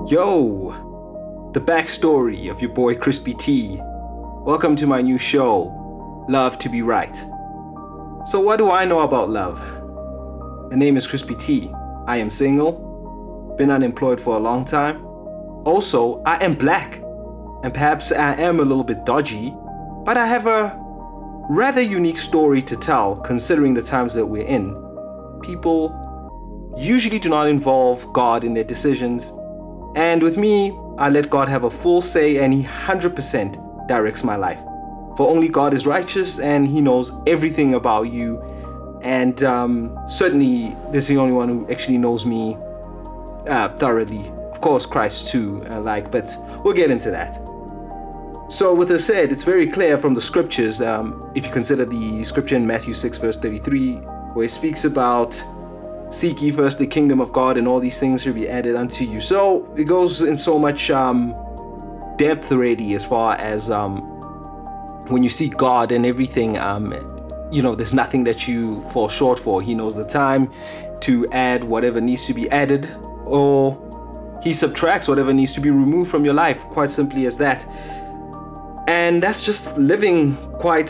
Yo, the backstory of your boy Crispy T. Welcome to my new show, Love to Be Right. So what do I know about love? The name is Crispy T. I am single, been unemployed for a long time. Also, I am black, and perhaps I am a little bit dodgy, but I have a rather unique story to tell considering the times that we're in. People usually do not involve God in their decisions. And with me, I let God have a full say and He 100% directs my life. For only God is righteous and He knows everything about you. And certainly, this is the only one who actually knows me thoroughly. Of course, Christ too, but we'll get into that. So with this said, it's very clear from the scriptures, if you consider the scripture in Matthew 6 verse 33, where it speaks about seek ye first the kingdom of God and all these things shall be added unto you. So it goes in so much depth already as far as when you seek God and everything, there's nothing that you fall short for. He knows the time to add whatever needs to be added, or He subtracts whatever needs to be removed from your life, quite simply as that. And that's just living quite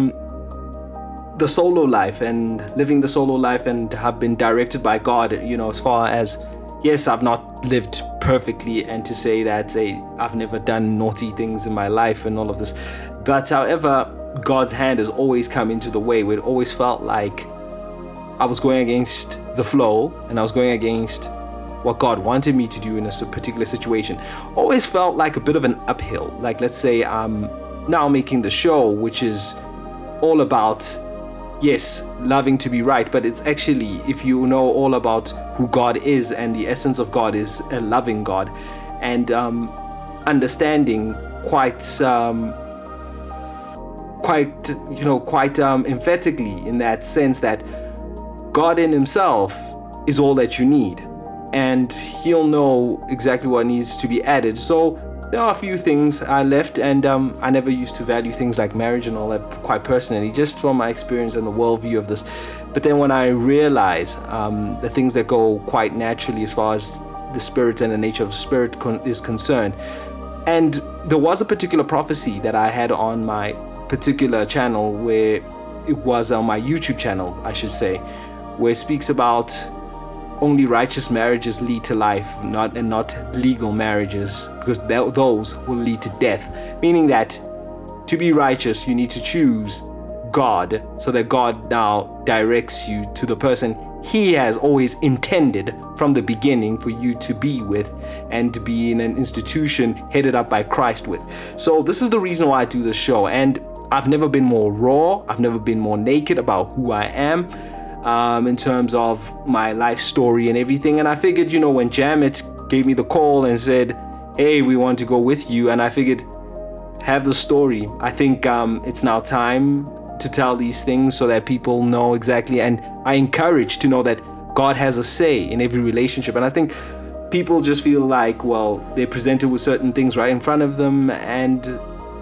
the solo life and have been directed by God, as far as, yes, I've not lived perfectly, and to say that I've never done naughty things in my life and all of this. But however, God's hand has always come into the way where it always felt like I was going against the flow and I was going against what God wanted me to do in a particular situation. Always felt like a bit of an uphill. Like, let's say I'm now making the show, which is all about, yes, loving to be right, but it's actually, if you know all about who God is, and the essence of God is a loving God, and understanding quite emphatically in that sense that God in Himself is all that you need, and He'll know exactly what needs to be added. So there are a few things I left, and I never used to value things like marriage and all that quite personally, just from my experience and the worldview of this. But then when I realize the things that go quite naturally as far as the spirit and the nature of the spirit is concerned, and there was a particular prophecy that I had on my particular channel, where it was on my YouTube channel, I should say, where it speaks about only righteous marriages lead to life, not legal marriages, because those will lead to death. Meaning that to be righteous, you need to choose God, so that God now directs you to the person He has always intended from the beginning for you to be with, and to be in an institution headed up by Christ with. So this is the reason why I do this show, and I've never been more raw, I've never been more naked about who I am, in terms of my life story and everything. And I figured, when Jamit gave me the call and said, hey, we want to go with you, and I figured, have the story. I think it's now time to tell these things so that people know exactly, and I encourage to know that God has a say in every relationship. And I think people just feel like, well, they're presented with certain things right in front of them and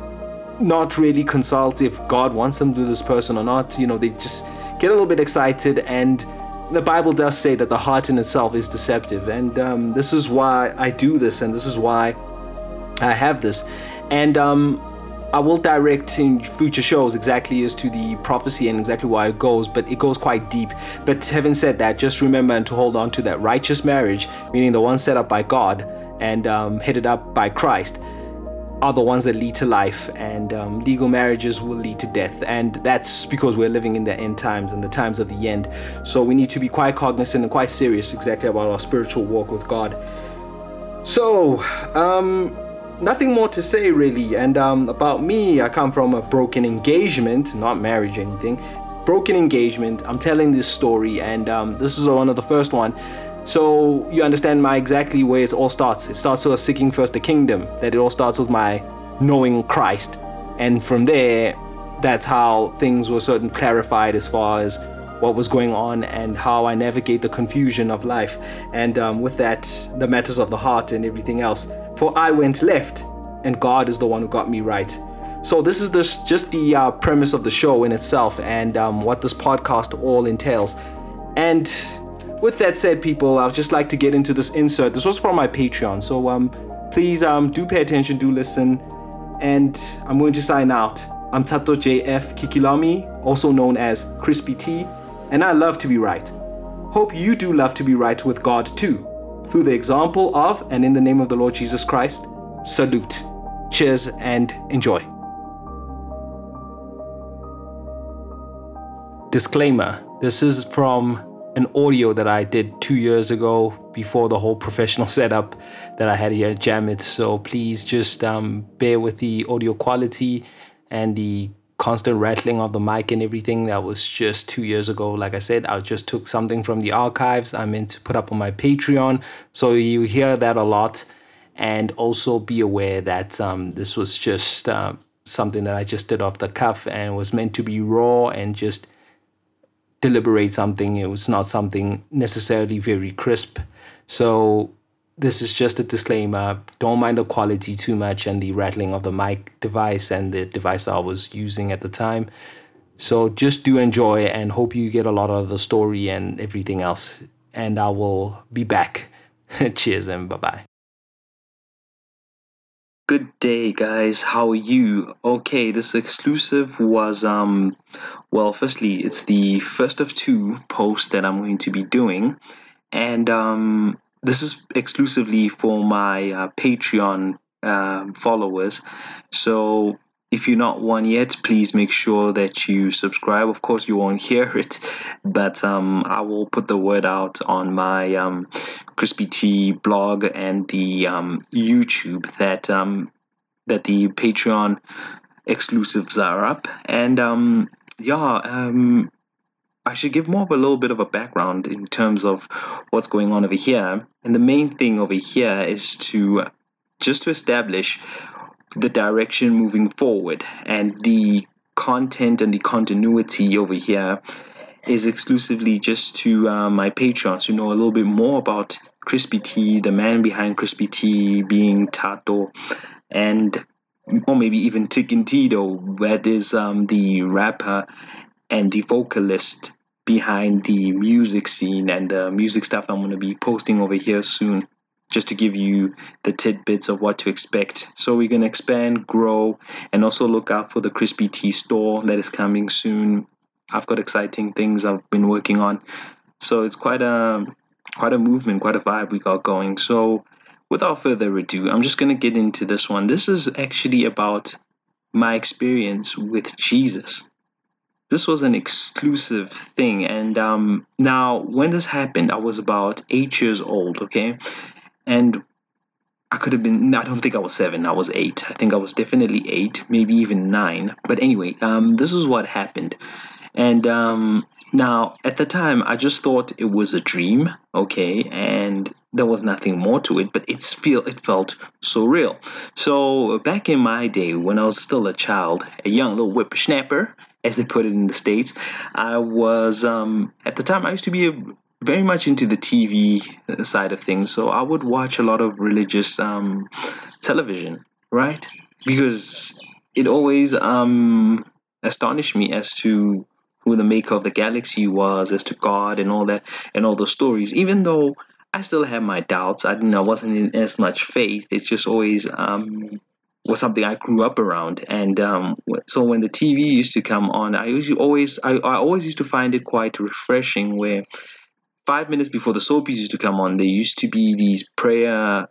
not really consult if God wants them to do this person or not. They just get a little bit excited, and the Bible does say that the heart in itself is deceptive, and this is why I do this, and this is why I have this. And I will direct in future shows exactly as to the prophecy and exactly why it goes, but it goes quite deep. But having said that, just remember and to hold on to that righteous marriage, meaning the one set up by God and headed up by Christ, are the ones that lead to life, and legal marriages will lead to death. And that's because we're living in the end times and the times of the end. So we need to be quite cognizant and quite serious exactly about our spiritual walk with God. So nothing more to say really. And about me, I come from a broken engagement, not marriage or anything, broken engagement. I'm telling this story, and this is one of the first one. So you understand exactly where it all starts. It starts with seeking first the kingdom, that it all starts with my knowing Christ. And from there, that's how things were sort of clarified as far as what was going on and how I navigate the confusion of life. And with that, the matters of the heart and everything else. For I went left, and God is the one who got me right. So this is just the premise of the show in itself, and what this podcast all entails. And with that said, people, I'd just like to get into this insert. This was from my Patreon, so please do pay attention, do listen, and I'm going to sign out. I'm Tato JF Kikilami, also known as Crispy T, and I love to be right. Hope you do love to be right with God too, through the example of, and in the name of the Lord Jesus Christ, salute. Cheers and enjoy. Disclaimer, this is from an audio that I did 2 years ago before the whole professional setup that I had here at Jamit. So please just bear with the audio quality and the constant rattling of the mic and everything. That was just 2 years ago. Like I said, I just took something from the archives I meant to put up on my Patreon. So you hear that a lot. And also be aware that this was just something that I just did off the cuff and was meant to be raw and just deliberate something. It was not something necessarily very crisp. So this is just a disclaimer. Don't mind the quality too much and the rattling of the mic device and the device that I was using at the time. So just do enjoy and hope you get a lot of the story and everything else. And I will be back. Cheers and bye-bye. Good day, guys. How are you? Okay, this exclusive was, well, firstly, it's the first of 2 posts that I'm going to be doing. And this is exclusively for my Patreon followers. So if you're not one yet, please make sure that you subscribe. Of course, you won't hear it, but I will put the word out on my Crispy T blog and the YouTube that the Patreon exclusives are up. And I should give more of a little bit of a background in terms of what's going on over here. And the main thing over here is to establish the direction moving forward, and the content and the continuity over here is exclusively just to my Patreons who know a little bit more about Crispy T, the man behind Crispy T being Tato, and or maybe even Tikintito, that is the rapper and the vocalist behind the music scene and the music stuff I'm going to be posting over here soon, just to give you the tidbits of what to expect. So we're going to expand, grow, and also look out for the Crispy T store that is coming soon. I've got exciting things I've been working on. So it's quite a movement, quite a vibe we got going. So without further ado, I'm just going to get into this one. This is actually about my experience with Jesus. This was an exclusive thing. And now, when this happened, I was about 8 years old, okay? And I could have been, I don't think I was 7, I was 8. I think I was definitely 8, maybe even 9. But anyway, this is what happened. And now, at the time, I just thought it was a dream, okay? And there was nothing more to it, but it felt so real. So back in my day, when I was still a child, a young little whippersnapper, as they put it in the States, I was, at the time, I used to be very much into the TV side of things. So I would watch a lot of religious television, right? Because it always astonished me as to who the maker of the galaxy was, as to God and all that, and all those stories. Even though I still have my doubts, I wasn't in as much faith. It's just always was something I grew up around. And so when the TV used to come on, I always used to find it quite refreshing, where 5 minutes before the soapies used to come on, there used to be these prayer,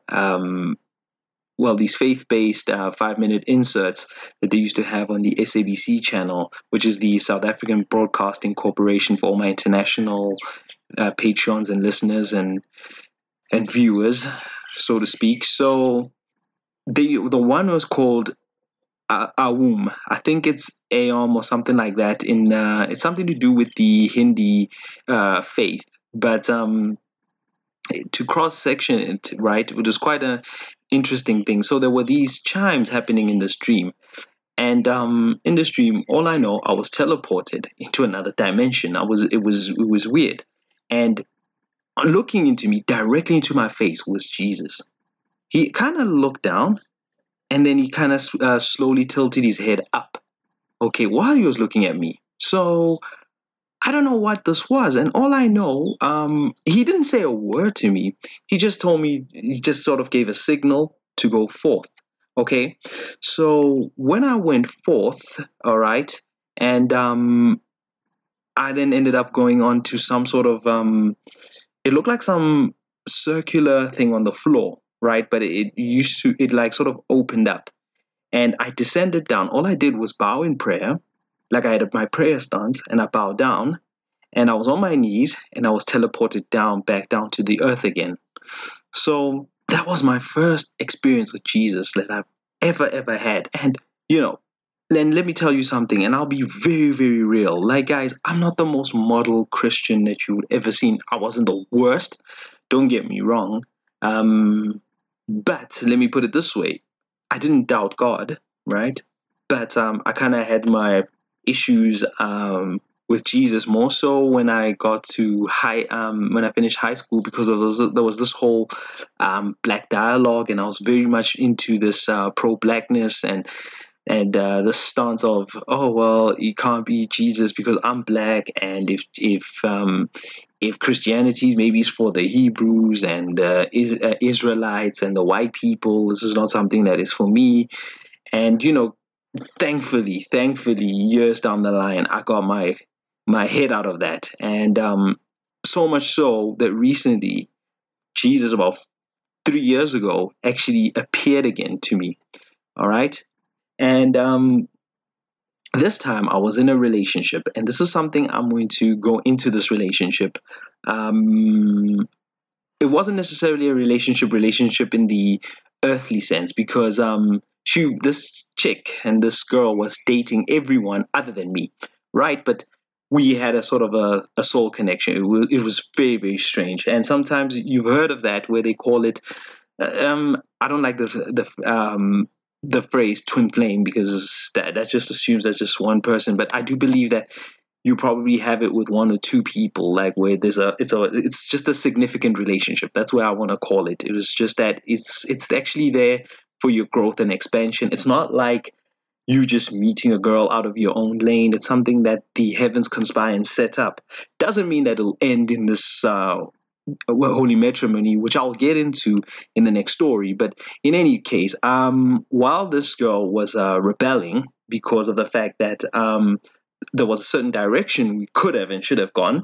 these faith-based 5-minute inserts that they used to have on the SABC channel, which is the South African Broadcasting Corporation, for all my international patrons and listeners and viewers, so to speak. So the one was called Aum. I think it's Aum or something like that. It's something to do with the Hindi faith. But to cross-section it, right, it was quite an interesting thing. So there were these chimes happening in the stream. And in the stream, all I know, I was teleported into another dimension. It was weird. And looking into me, directly into my face, was Jesus. He kind of looked down, and then he kind of slowly tilted his head up. Okay, while he was looking at me. So I don't know what this was, and all I know, he didn't say a word to me. He just told me, he just sort of gave a signal to go forth. Okay, so when I went forth, all right, and I then ended up going on to some sort of it looked like some circular thing on the floor, right? But it like sort of opened up, and I descended down. All I did was bow in prayer, like I had my prayer stance, and I bowed down, and I was on my knees, and I was teleported down, back down to the earth again. So that was my first experience with Jesus that I've ever had. And, you know, then let me tell you something, and I'll be very, very real. Like, guys, I'm not the most model Christian that you would ever seen. I wasn't the worst. Don't get me wrong. But let me put it this way. I didn't doubt God, right? But I kind of had my issues with Jesus more so when I got to when I finished high school, because there was this whole black dialogue, and I was very much into this pro-blackness and the stance of, oh well, you can't be Jesus because I'm black, and if Christianity maybe is for the Hebrews and Israelites and the white people, this is not something that is for me. And thankfully, years down the line, I got my head out of that, and so much so that recently, Jesus, about 3 years ago, actually appeared again to me. All right, and this time I was in a relationship, and this is something I'm going to go into this relationship. It wasn't necessarily a relationship in the earthly sense, because this chick and this girl was dating everyone other than me, right? But we had a sort of a soul connection. It was very, very strange, and sometimes you've heard of that, where they call it I don't like the phrase twin flame, because that just assumes that's just one person. But I do believe that you probably have it with one or two people, like where it's just a significant relationship. That's where I want to call it. It was just that it's actually there for your growth and expansion. It's not like you just meeting a girl out of your own lane. It's something that the heavens conspire and set up. Doesn't mean that it'll end in this holy matrimony, which I'll get into in the next story. But in any case, while this girl was rebelling because of the fact that there was a certain direction we could have and should have gone,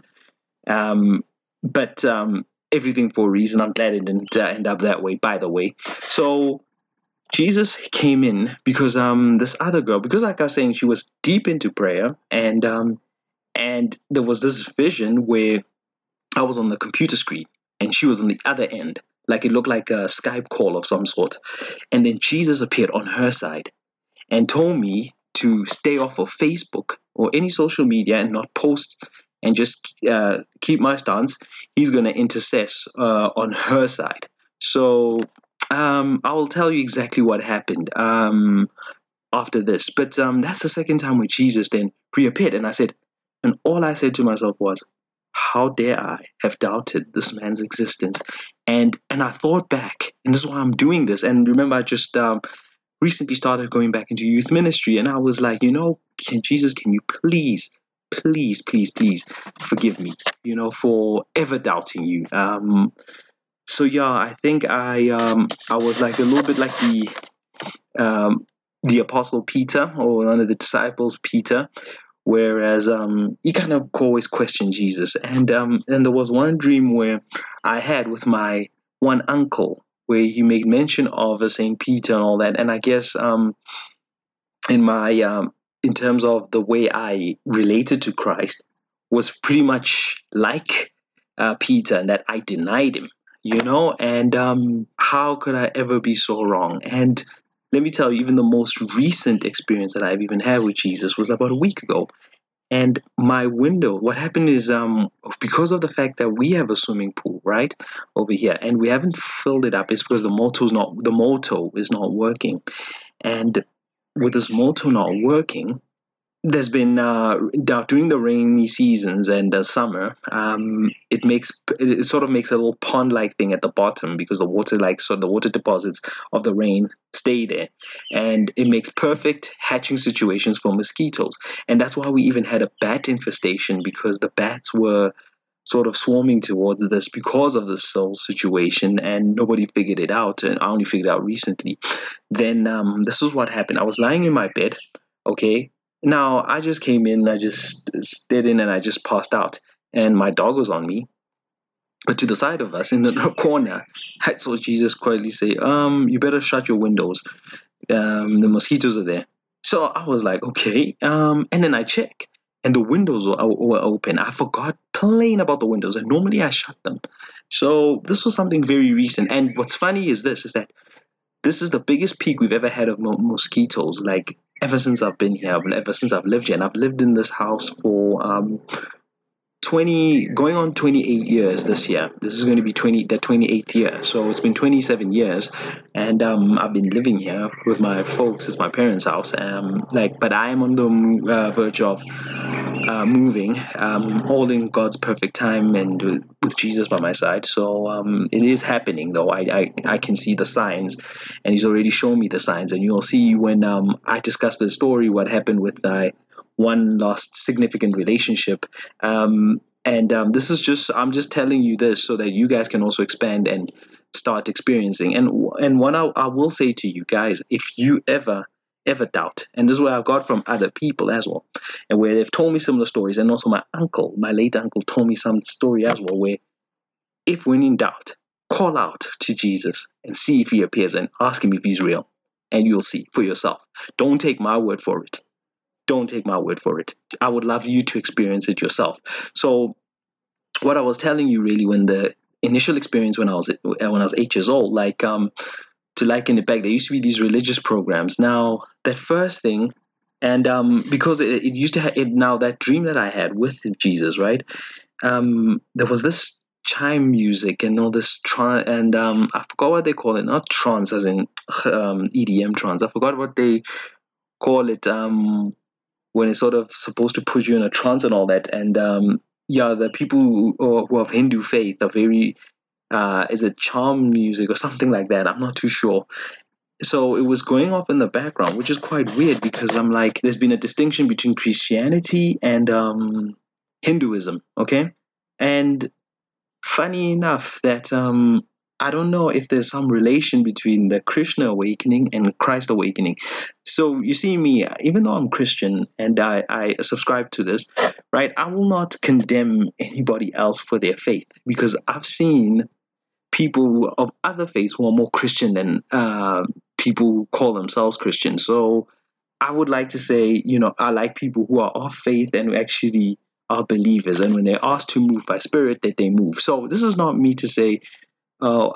but everything for a reason. I'm glad it didn't end up that way, by the way. So Jesus came in because this other girl, because like I was saying, she was deep into prayer, and there was this vision where I was on the computer screen and she was on the other end. Like, it looked like a Skype call of some sort. And then Jesus appeared on her side and told me to stay off of Facebook or any social media and not post, and just keep my stance. He's going to intercess on her side. So I will tell you exactly what happened after this. But that's the second time where Jesus then reappeared. And all I said to myself was, how dare I have doubted this man's existence? And I thought back, and this is why I'm doing this. And remember, I just recently started going back into youth ministry, and I was like, Jesus, can you please, please, please, please forgive me, for ever doubting you. So yeah, I think I was like a little bit like the apostle Peter, or one of the disciples Peter, whereas he kind of always questioned Jesus. And there was one dream where I had with my one uncle, where he made mention of Saint Peter and all that. And I guess in terms of the way I related to Christ was pretty much like Peter, and that I denied him, and how could I ever be so wrong? And let me tell you, even the most recent experience that I've even had with Jesus was about a week ago. And my window, what happened is, because of the fact that we have a swimming pool right over here, and we haven't filled it up, it's because the motor is not working. And with this motor not working, there's been during the rainy seasons and the summer, it sort of makes a little pond like thing at the bottom because the water, like, so the water deposits of the rain stay there, and it makes perfect hatching situations for mosquitoes. And that's why we even had a bat infestation, because the bats were sort of swarming towards this because of this whole situation, and nobody figured it out, and I only figured it out recently. Then this is what happened. I was lying in my bed, okay. Now I just came in, I just stayed in, and I just passed out, and my dog was on me. But to the side of us, in the corner, I saw Jesus quietly say, you better shut your windows. The mosquitoes are there." So I was like, okay. And then I check, and the windows were open. I forgot plain about the windows, and normally I shut them. So this was something very recent. And what's funny is this: is that this is the biggest peak we've ever had of mosquitoes. Like, ever since I've been here, ever since I've lived here, and I've lived in this house for 20, going on 28 years this year. This is going to be 28th year. So it's been 27 years, and I've been living here with my folks. It's my parents' house. But I am on the verge of moving, all in God's perfect time and with Jesus by my side. So it is happening, though. I can see the signs, and He's already shown me the signs. And you'll see when I discuss the story, what happened with one last significant relationship. This is just, I'm just telling you this so that you guys can also expand and start experiencing. And what I will say to you guys, if you ever doubt, and this is what I've got from other people as well, and where they've told me similar stories, and also my late uncle told me some story as well, where if when in doubt, call out to Jesus and see if He appears, and ask Him if He's real, and you'll see for yourself. Don't take my word for it. Don't take my word for it. I would love you to experience it yourself. So what I was telling you, really, when the initial experience when I was 8 years old, like to liken it back, there used to be these religious programs. Now that first thing, and because it used to have it, now that dream that I had with Jesus, right? There was this chime music and all this and I forgot what they call it. Not trance, as in EDM trance. I forgot what they call it. When it's sort of supposed to put you in a trance and all that. And yeah, the people who have Hindu faith are very, is it charm music or something like that? I'm not too sure. So it was going off in the background, which is quite weird, because I'm like, there's been a distinction between Christianity and Hinduism, okay? And funny enough that I don't know if there's some relation between the Krishna awakening and Christ awakening. So you see me, even though I'm Christian and I subscribe to this, right? I will not condemn anybody else for their faith, because I've seen people of other faiths who are more Christian than people who call themselves Christian. So I would like to say, I like people who are of faith and who actually are believers, and when they're asked to move by spirit, that they move. So this is not me to say, oh,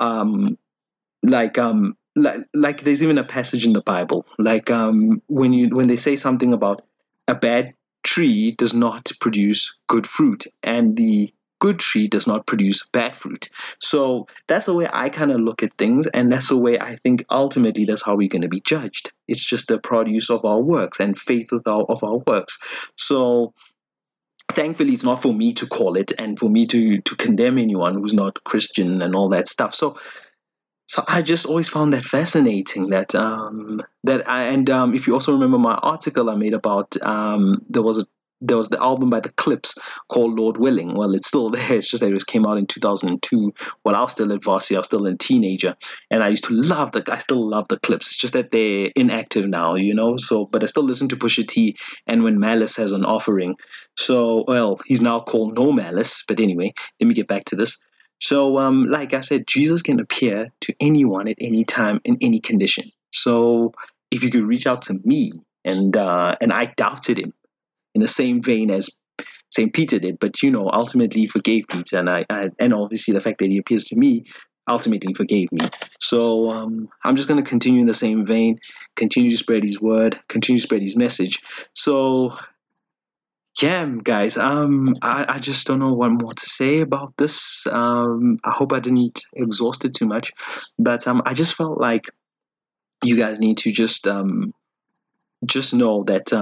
like there's even a passage in the Bible, like when they say something about a bad tree does not produce good fruit, and the good tree does not produce bad fruit. So that's the way I kind of look at things, and that's the way I think ultimately that's how we're going to be judged. It's just the produce of our works and faith of our works. So thankfully it's not for me to call it, and for me to condemn anyone who's not Christian and all that stuff. So I just always found that fascinating. If you also remember my article I made about there was the album by the Clips called Lord Willing. Well, it's still there. It's just that it came out in 2002. While I was still at varsity, I was still a teenager, and I still love the Clips. It's just that they're inactive now, So, but I still listen to Pusha T, and when Malice has an offering. So, well, he's now called No Malice. But anyway, let me get back to this. So, like I said, Jesus can appear to anyone at any time in any condition. So, if you could reach out to me, and I doubted Him in the same vein as Saint Peter did, but ultimately He forgave Peter, and obviously the fact that He appears to me ultimately forgave me. So, I'm just going to continue in the same vein, continue to spread His word, continue to spread His message. So, yeah, guys, I just don't know what more to say about this. I hope I didn't exhaust it too much, but I just felt like you guys need to just know that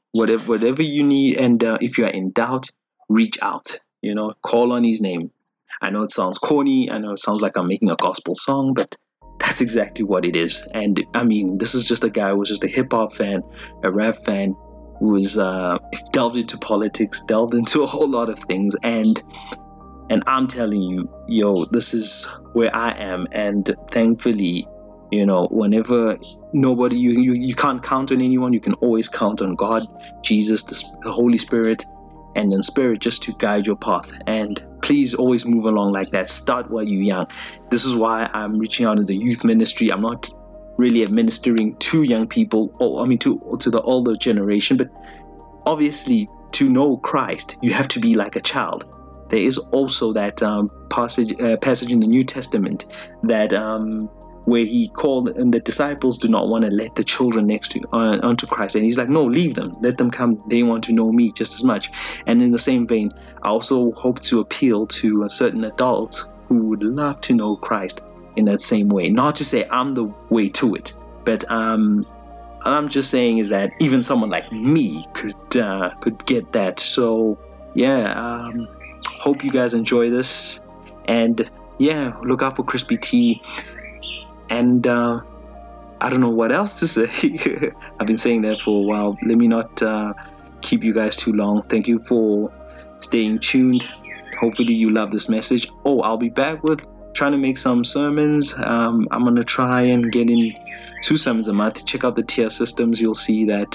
whatever you need. And if you are in doubt, reach out. Call on His name. I know it sounds corny. I know it sounds like I'm making a gospel song, but that's exactly what it is. And I mean, this is just a guy who was just a hip hop fan, a rap fan, who was delved into politics, delved into a whole lot of things, and I'm telling you, this is where I am. And thankfully, whenever nobody, you can't count on anyone, you can always count on God, Jesus, the Holy Spirit, and in Spirit just to guide your path. And please always move along like that. Start while you're young. This is why I'm reaching out to the youth ministry. I'm not really administering to young people, to the older generation, but obviously to know Christ, you have to be like a child. There is also that passage in the New Testament that where He called, and the disciples do not want to let the children next to onto Christ, and He's like, no, leave them, let them come. They want to know Me just as much. And in the same vein, I also hope to appeal to certain adults who would love to know Christ in that same way. Not to say I'm the way to it, but I'm just saying is that even someone like me could get that. So yeah. Hope you guys enjoy this, and yeah, look out for Crispy T. And I don't know what else to say. I've been saying that for a while. Let me not keep you guys too long. Thank you for staying tuned. Hopefully you love this message. I'll be back with trying to make some sermons. I'm gonna try and get in 2 sermons a month. Check out the tier systems. You'll see that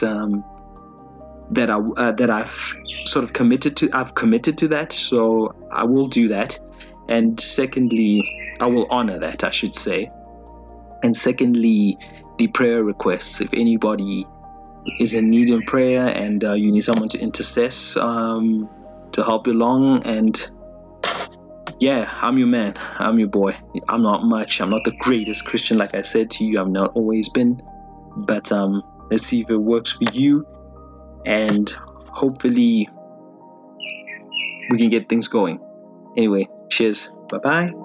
that I've sort of committed to. I've committed to that, so I will do that. And secondly, I will honor that, I should say. And secondly, the prayer requests. If anybody is in need of prayer and you need someone to intercess to help you along, and yeah, I'm your man. I'm your boy. I'm not much. I'm not the greatest Christian, like I said to you. I've not always been. But let's see if it works for you. And hopefully we can get things going. Anyway, cheers. Bye-bye.